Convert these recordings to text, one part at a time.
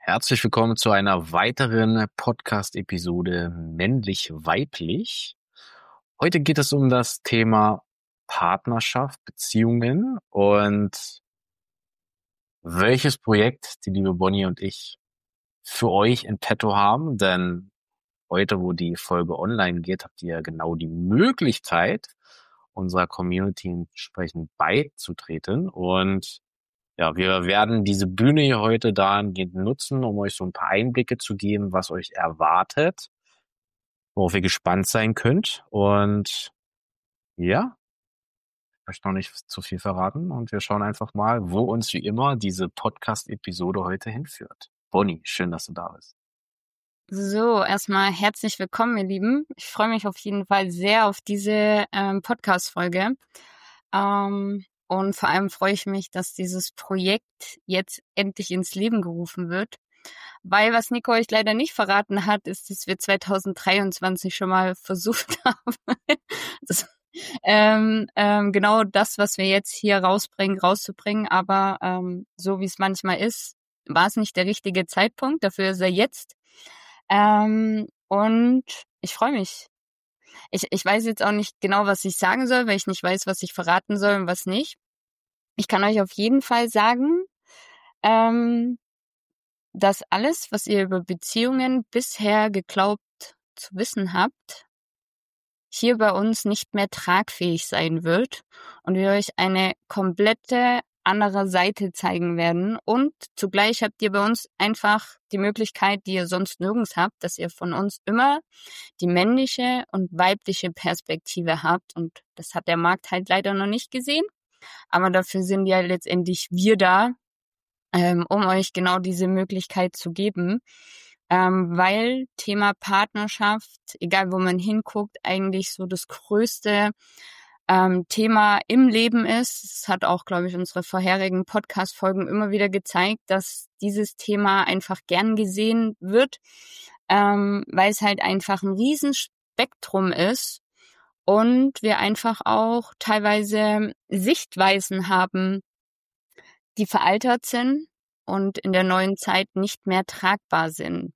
Herzlich willkommen zu einer weiteren Podcast-Episode Männlich-Weiblich. Heute geht es um das Thema Partnerschaft, Beziehungen und welches Projekt die liebe Bonnie und ich für euch in petto haben. Denn heute, wo die Folge online geht, habt ihr genau die Möglichkeit, unserer Community entsprechend beizutreten. Und ja, wir werden diese Bühne hier heute dahingehend nutzen, um euch so ein paar Einblicke zu geben, was euch erwartet, worauf ihr gespannt sein könnt. Und ja, ich möchte noch nicht zu viel verraten und wir schauen einfach mal, wo uns wie immer diese Podcast-Episode heute hinführt. Bonnie, schön, dass du da bist. So, erstmal herzlich willkommen, ihr Lieben. Ich freue mich auf jeden Fall sehr auf diese Podcast-Folge. Und vor allem freue ich mich, dass dieses Projekt jetzt endlich ins Leben gerufen wird. Weil was Nico euch leider nicht verraten hat, ist, dass wir 2023 schon mal versucht haben, das, genau das, was wir jetzt hier rauszubringen. Aber so wie es manchmal ist, war es nicht der richtige Zeitpunkt. Dafür ist er jetzt. Und ich freue mich. Ich weiß jetzt auch nicht genau, was ich sagen soll, weil ich nicht weiß, was ich verraten soll und was nicht. Ich kann euch auf jeden Fall sagen, dass alles, was ihr über Beziehungen bisher geglaubt zu wissen habt, hier bei uns nicht mehr tragfähig sein wird und wir euch eine komplette andere Seite zeigen werden. Und zugleich habt ihr bei uns einfach die Möglichkeit, die ihr sonst nirgends habt, dass ihr von uns immer die männliche und weibliche Perspektive habt. Und das hat der Markt halt leider noch nicht gesehen. Aber dafür sind ja letztendlich wir da, um euch genau diese Möglichkeit zu geben. Weil Thema Partnerschaft, egal wo man hinguckt, eigentlich so das größte Thema im Leben ist. Es hat auch, glaube ich, unsere vorherigen Podcast-Folgen immer wieder gezeigt, dass dieses Thema einfach gern gesehen wird, weil es halt einfach ein Riesenspektrum ist und wir einfach auch teilweise Sichtweisen haben, die veraltet sind und in der neuen Zeit nicht mehr tragbar sind.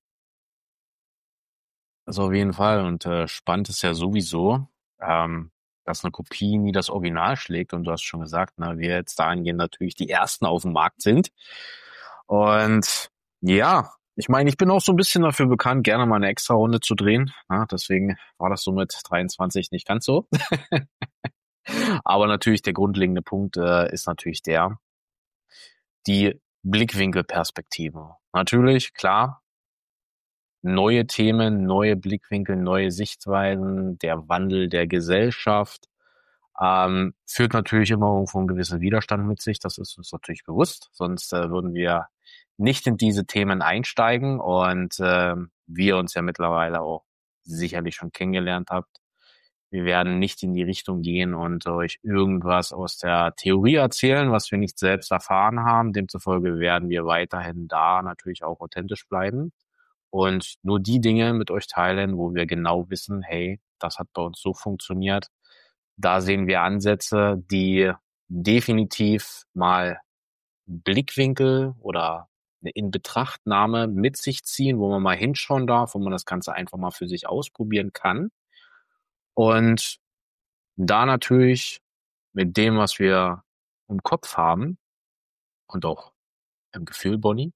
Also auf jeden Fall und spannend ist ja sowieso, dass eine Kopie nie das Original schlägt und du hast schon gesagt, ne, wir jetzt dahingehend natürlich die Ersten auf dem Markt sind. Und ja, ich meine, ich bin auch so ein bisschen dafür bekannt, gerne mal eine Extra-Runde zu drehen. Ja, deswegen war das so mit 23 nicht ganz so. Aber natürlich der grundlegende Punkt ist natürlich die Blickwinkelperspektive. Natürlich, klar, neue Themen, neue Blickwinkel, neue Sichtweisen, der Wandel der Gesellschaft führt natürlich immer irgendwo einen gewissen Widerstand mit sich. Das ist uns natürlich bewusst. Sonst würden wir nicht in diese Themen einsteigen und wie ihr uns ja mittlerweile auch sicherlich schon kennengelernt habt. Wir werden nicht in die Richtung gehen und euch irgendwas aus der Theorie erzählen, was wir nicht selbst erfahren haben. Demzufolge werden wir weiterhin da natürlich auch authentisch bleiben und nur die Dinge mit euch teilen, wo wir genau wissen, hey, das hat bei uns so funktioniert. Da sehen wir Ansätze, die definitiv mal Blickwinkel oder eine Inbetrachtnahme mit sich ziehen, wo man mal hinschauen darf, wo man das Ganze einfach mal für sich ausprobieren kann. Und da natürlich mit dem, was wir im Kopf haben und auch im Gefühl, Bonnie,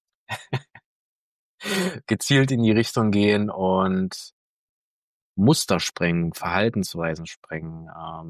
gezielt in die Richtung gehen und Muster sprengen, Verhaltensweisen sprengen,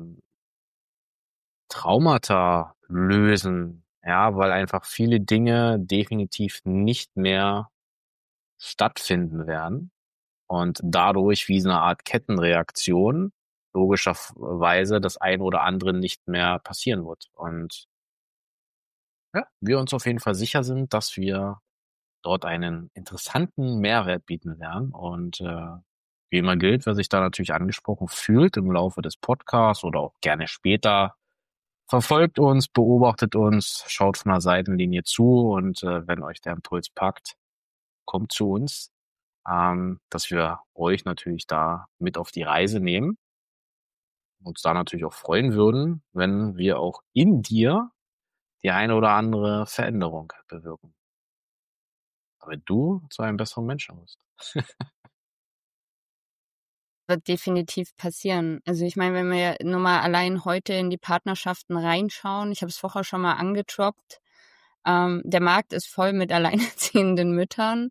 Traumata lösen, ja, weil einfach viele Dinge definitiv nicht mehr stattfinden werden und dadurch wie so eine Art Kettenreaktion logischerweise das ein oder andere nicht mehr passieren wird. Und ja, wir uns auf jeden Fall sicher sind, dass wir dort einen interessanten Mehrwert bieten werden. Und wie immer gilt, wer sich da natürlich angesprochen fühlt im Laufe des Podcasts oder auch gerne später, verfolgt uns, beobachtet uns, schaut von der Seitenlinie zu und wenn euch der Impuls packt, kommt zu uns, dass wir euch natürlich da mit auf die Reise nehmen, uns da natürlich auch freuen würden, wenn wir auch in dir die eine oder andere Veränderung bewirken. damit du zu einem besseren Menschen wirst. Wird definitiv passieren. Also ich meine, wenn wir nur mal allein heute in die Partnerschaften reinschauen, ich habe es vorher schon mal angedroppt, der Markt ist voll mit alleinerziehenden Müttern.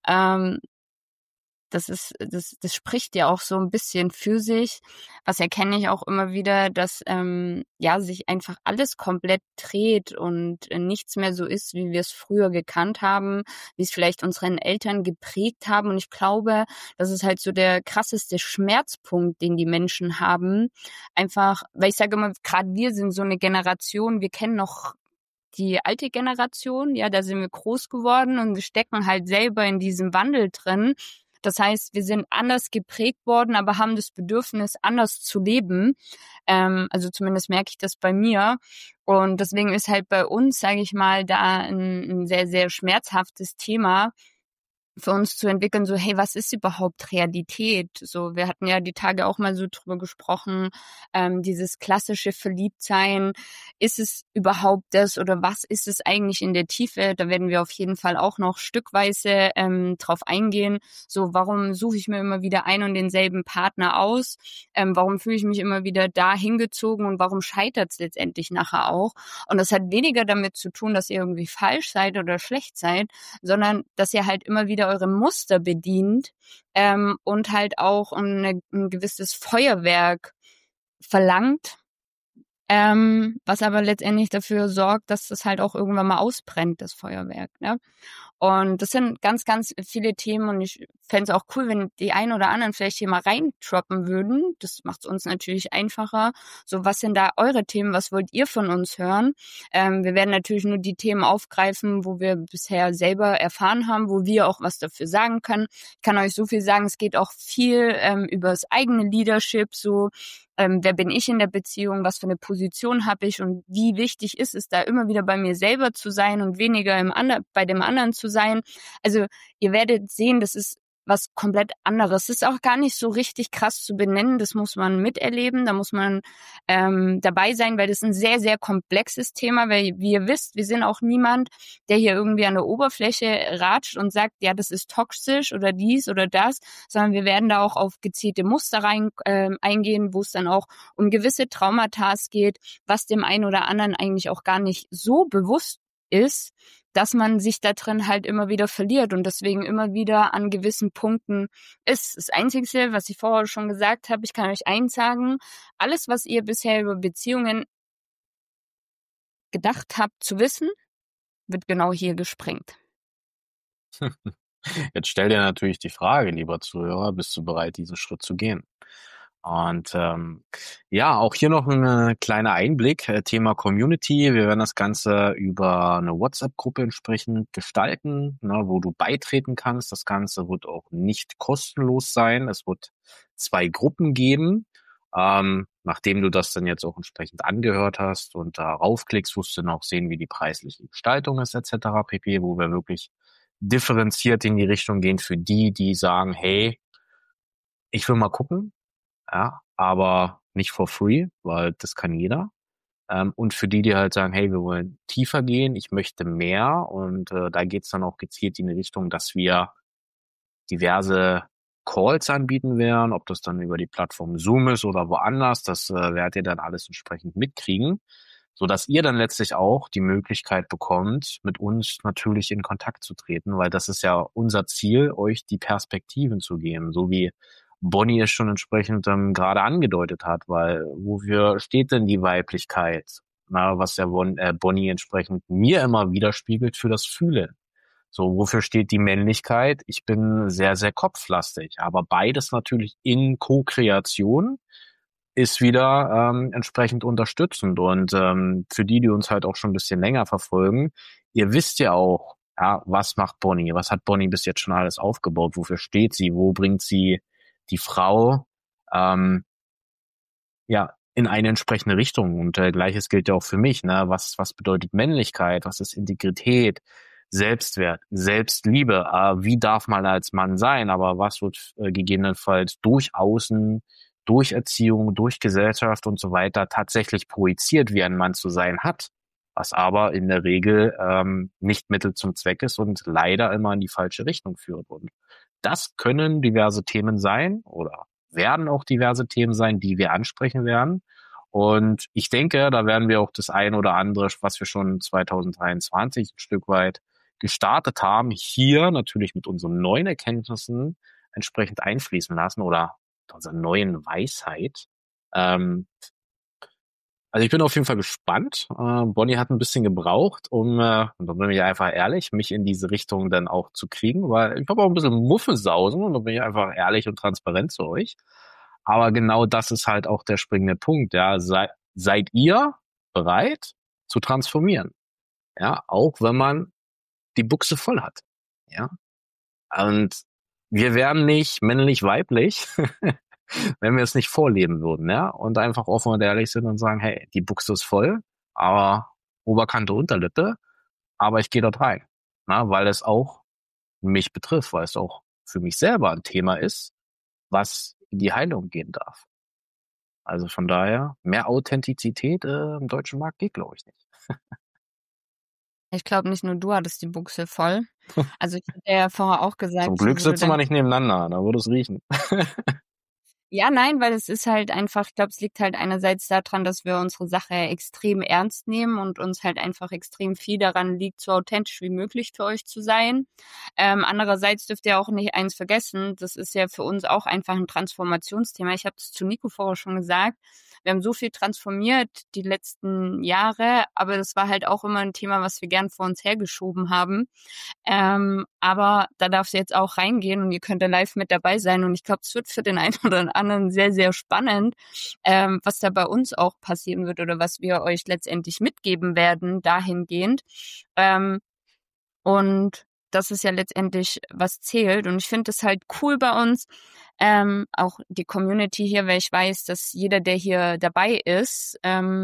Das spricht ja auch so ein bisschen für sich. Was erkenne ich auch immer wieder, dass sich einfach alles komplett dreht und nichts mehr so ist, wie wir es früher gekannt haben, wie es vielleicht unseren Eltern geprägt haben. Und ich glaube, das ist halt so der krasseste Schmerzpunkt, den die Menschen haben. Einfach, weil ich sage immer, gerade wir sind so eine Generation, wir kennen noch die alte Generation, ja, da sind wir groß geworden und wir stecken halt selber in diesem Wandel drin. Das heißt, wir sind anders geprägt worden, aber haben das Bedürfnis, anders zu leben. Also zumindest merke ich das bei mir. Und deswegen ist halt bei uns, sage ich mal, da ein sehr, sehr schmerzhaftes Thema für uns zu entwickeln, so, hey, was ist überhaupt Realität? So, wir hatten ja die Tage auch mal so drüber gesprochen, dieses klassische Verliebtsein, ist es überhaupt das oder was ist es eigentlich in der Tiefe? Da werden wir auf jeden Fall auch noch stückweise drauf eingehen. So, warum suche ich mir immer wieder ein und denselben Partner aus? Warum fühle ich mich immer wieder da hingezogen und warum scheitert es letztendlich nachher auch? Und das hat weniger damit zu tun, dass ihr irgendwie falsch seid oder schlecht seid, sondern dass ihr halt immer wieder eure Muster bedient und halt auch ein gewisses Feuerwerk verlangt, was aber letztendlich dafür sorgt, dass das halt auch irgendwann mal ausbrennt, das Feuerwerk, ne? Und das sind ganz, ganz viele Themen und ich fände es auch cool, wenn die einen oder anderen vielleicht hier mal reindroppen würden. Das macht es uns natürlich einfacher. So, was sind da eure Themen? Was wollt ihr von uns hören? Wir werden natürlich nur die Themen aufgreifen, wo wir bisher selber erfahren haben, wo wir auch was dafür sagen können. Ich kann euch so viel sagen, es geht auch viel über das eigene Leadership, so wer bin ich in der Beziehung, was für eine Position habe ich und wie wichtig ist es, da immer wieder bei mir selber zu sein und weniger bei dem anderen zu sein. Also ihr werdet sehen, das ist was komplett anderes. Das ist auch gar nicht so richtig krass zu benennen, das muss man miterleben, da muss man dabei sein, weil das ist ein sehr, sehr komplexes Thema, weil wie ihr wisst, wir sind auch niemand, der hier irgendwie an der Oberfläche ratscht und sagt, ja, das ist toxisch oder dies oder das, sondern wir werden da auch auf gezielte Muster eingehen, wo es dann auch um gewisse Traumata geht, was dem einen oder anderen eigentlich auch gar nicht so bewusst ist, dass man sich da drin halt immer wieder verliert und deswegen immer wieder an gewissen Punkten ist. Das Einzige, was ich vorher schon gesagt habe, ich kann euch eins sagen, alles, was ihr bisher über Beziehungen gedacht habt zu wissen, wird genau hier gesprengt. Jetzt stell dir natürlich die Frage, lieber Zuhörer, bist du bereit, diesen Schritt zu gehen? Und auch hier noch ein kleiner Einblick, Thema Community. Wir werden das Ganze über eine WhatsApp-Gruppe entsprechend gestalten, ne, wo du beitreten kannst. Das Ganze wird auch nicht kostenlos sein. Es wird 2 Gruppen geben. Nachdem du das dann jetzt auch entsprechend angehört hast und darauf klickst, wirst du dann auch sehen, wie die preisliche Gestaltung ist etc. pp., wo wir wirklich differenziert in die Richtung gehen für die, die sagen, hey, ich will mal gucken, ja, aber nicht for free, weil das kann jeder. Und für die, die halt sagen, hey, wir wollen tiefer gehen, ich möchte mehr und da geht's dann auch gezielt in die Richtung, dass wir diverse Calls anbieten werden, ob das dann über die Plattform Zoom ist oder woanders, das werdet ihr dann alles entsprechend mitkriegen, so dass ihr dann letztlich auch die Möglichkeit bekommt, mit uns natürlich in Kontakt zu treten, weil das ist ja unser Ziel, euch die Perspektiven zu geben, so wie Bonnie es schon entsprechend gerade angedeutet hat, weil wofür steht denn die Weiblichkeit? Na, was ja Bonnie entsprechend mir immer widerspiegelt für das Fühlen. So, wofür steht die Männlichkeit? Ich bin sehr, sehr kopflastig, aber beides natürlich in Co-Kreation ist wieder entsprechend unterstützend. Und für die, die uns halt auch schon ein bisschen länger verfolgen, ihr wisst ja auch, ja, was macht Bonnie? Was hat Bonnie bis jetzt schon alles aufgebaut? Wofür steht sie? Wo bringt sie die Frau in eine entsprechende Richtung? Und Gleiches gilt ja auch für mich. Ne? Was bedeutet Männlichkeit? Was ist Integrität? Selbstwert, Selbstliebe, wie darf man als Mann sein, aber was wird gegebenenfalls durch Außen, durch Erziehung, durch Gesellschaft und so weiter tatsächlich projiziert, wie ein Mann zu sein hat. was aber in der Regel nicht Mittel zum Zweck ist und leider immer in die falsche Richtung führt. Und das können diverse Themen sein oder werden auch diverse Themen sein, die wir ansprechen werden. Und ich denke, da werden wir auch das ein oder andere, was wir schon 2023 ein Stück weit gestartet haben, hier natürlich mit unseren neuen Erkenntnissen entsprechend einfließen lassen oder mit unserer neuen Weisheit. Also ich bin auf jeden Fall gespannt. Bonnie hat ein bisschen gebraucht, und da bin ich einfach ehrlich, mich in diese Richtung dann auch zu kriegen, weil ich habe auch ein bisschen Muffelsausen und da bin ich einfach ehrlich und transparent zu euch. Aber genau das ist halt auch der springende Punkt. Ja, seid ihr bereit zu transformieren? Ja, auch wenn man die Buchse voll hat. Ja, und wir wären nicht männlich, weiblich, wenn wir es nicht vorleben würden, ja, und einfach offen und ehrlich sind und sagen, hey, die Buchse ist voll, aber Oberkante, Unterlippe, aber ich gehe dort rein, na, weil es auch mich betrifft, weil es auch für mich selber ein Thema ist, was in die Heilung gehen darf. Also von daher, mehr Authentizität im deutschen Markt geht, glaube ich, nicht. Ich glaube, nicht nur du hattest die Buchse voll. Also ich hatte ja vorher auch Zum gesagt, Glück so wo du sitzen wir dann nicht nebeneinander, da würde es riechen. ja, nein, weil es ist halt einfach, ich glaube, es liegt halt einerseits daran, dass wir unsere Sache extrem ernst nehmen und uns halt einfach extrem viel daran liegt, so authentisch wie möglich für euch zu sein. Andererseits dürft ihr auch nicht eins vergessen, das ist ja für uns auch einfach ein Transformationsthema. Ich habe es zu Nico vorher schon gesagt. Wir haben so viel transformiert die letzten Jahre, aber das war halt auch immer ein Thema, was wir gern vor uns hergeschoben haben. Aber da darfst du jetzt auch reingehen und ihr könnt da live mit dabei sein. Und ich glaube, es wird für den einen oder anderen sehr, sehr spannend, was da bei uns auch passieren wird oder was wir euch letztendlich mitgeben werden dahingehend. Und das ist ja letztendlich, was zählt. Und ich finde es halt cool bei uns, auch die Community hier, weil ich weiß, dass jeder, der hier dabei ist,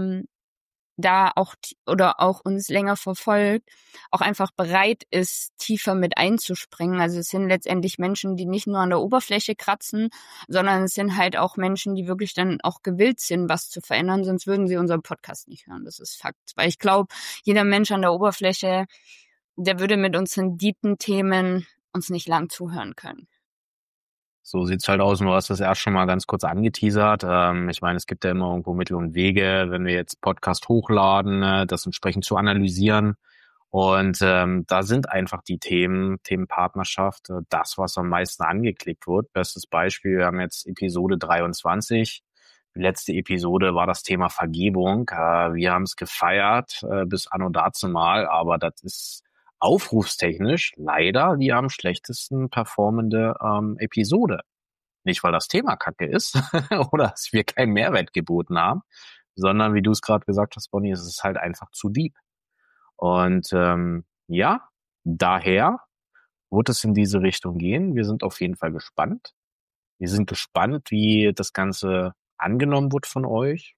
da auch oder auch uns länger verfolgt, auch einfach bereit ist, tiefer mit einzuspringen. Also es sind letztendlich Menschen, die nicht nur an der Oberfläche kratzen, sondern es sind halt auch Menschen, die wirklich dann auch gewillt sind, was zu verändern, sonst würden sie unseren Podcast nicht hören. Das ist Fakt. Weil ich glaube, jeder Mensch an der Oberfläche, der würde mit unseren deepen Themen uns nicht lang zuhören können. So sieht's halt aus. Und du hast das erst schon mal ganz kurz angeteasert. Ich meine, es gibt ja immer irgendwo Mittel und Wege, wenn wir jetzt Podcast hochladen, das entsprechend zu analysieren. Und da sind einfach die Themen Partnerschaft, das, was am meisten angeklickt wird. Bestes Beispiel, wir haben jetzt Episode 23. Die letzte Episode war das Thema Vergebung. Wir haben es gefeiert bis anno dazumal, aber das ist aufrufstechnisch leider die am schlechtesten performende Episode. Nicht, weil das Thema kacke ist oder dass wir keinen Mehrwert geboten haben, sondern wie du es gerade gesagt hast, Bonnie, es ist halt einfach zu deep. Und ja, daher wird es in diese Richtung gehen. Wir sind auf jeden Fall gespannt. Wir sind gespannt, wie das Ganze angenommen wird von euch,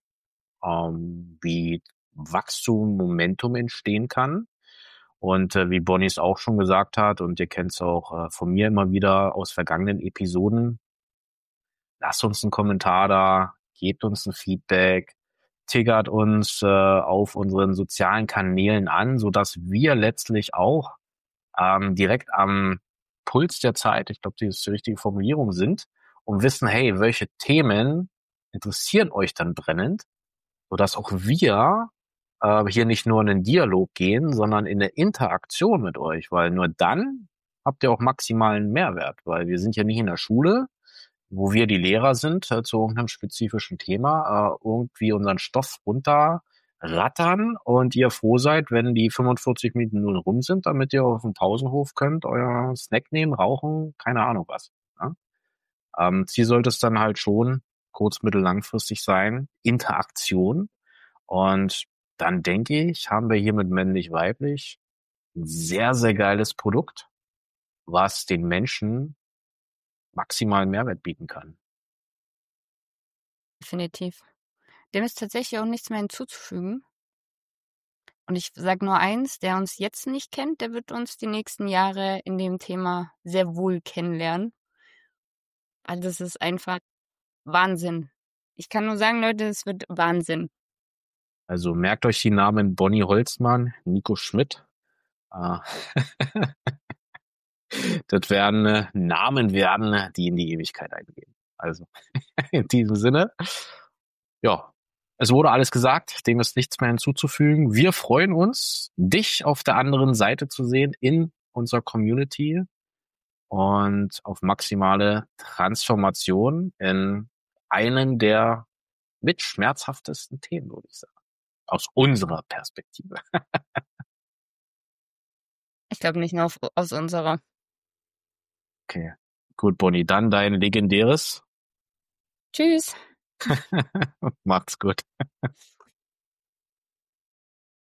wie Wachstum, Momentum entstehen kann. Und wie Bonnie es auch schon gesagt hat, und ihr kennt es auch von mir immer wieder aus vergangenen Episoden, lasst uns einen Kommentar da, gebt uns ein Feedback, triggert uns auf unseren sozialen Kanälen an, sodass wir letztlich auch direkt am Puls der Zeit, ich glaube, das ist die richtige Formulierung, sind und wissen, hey, welche Themen interessieren euch dann brennend, sodass auch wir hier nicht nur in den Dialog gehen, sondern in der Interaktion mit euch, weil nur dann habt ihr auch maximalen Mehrwert, weil wir sind ja nicht in der Schule, wo wir die Lehrer sind zu irgendeinem spezifischen Thema, irgendwie unseren Stoff runterrattern und ihr froh seid, wenn die 45 Minuten nun rum sind, damit ihr auf den Pausenhof könnt, euer Snack nehmen, rauchen, keine Ahnung was. Ja? Ziel sollte es dann halt schon kurz-, mittel-, langfristig sein, Interaktion. Und dann denke ich, haben wir hier mit männlich-weiblich ein sehr, sehr geiles Produkt, was den Menschen maximalen Mehrwert bieten kann. Definitiv. Dem ist tatsächlich auch nichts mehr hinzuzufügen. Und ich sage nur eins, der uns jetzt nicht kennt, der wird uns die nächsten Jahre in dem Thema sehr wohl kennenlernen. Weil das ist einfach Wahnsinn. Ich kann nur sagen, Leute, es wird Wahnsinn. Also merkt euch die Namen Bonnie Holzmann, Nico Schmidt. Äh, Das werden Namen werden, die in die Ewigkeit eingehen. Also in diesem Sinne, ja, es wurde alles gesagt, dem ist nichts mehr hinzuzufügen. Wir freuen uns, dich auf der anderen Seite zu sehen in unserer Community und auf maximale Transformation in einen der mit schmerzhaftesten Themen, würde ich sagen. Aus unserer Perspektive. Ich glaube nicht nur aus unserer. Okay, gut, Bonnie, dann dein legendäres. Tschüss. Macht's gut.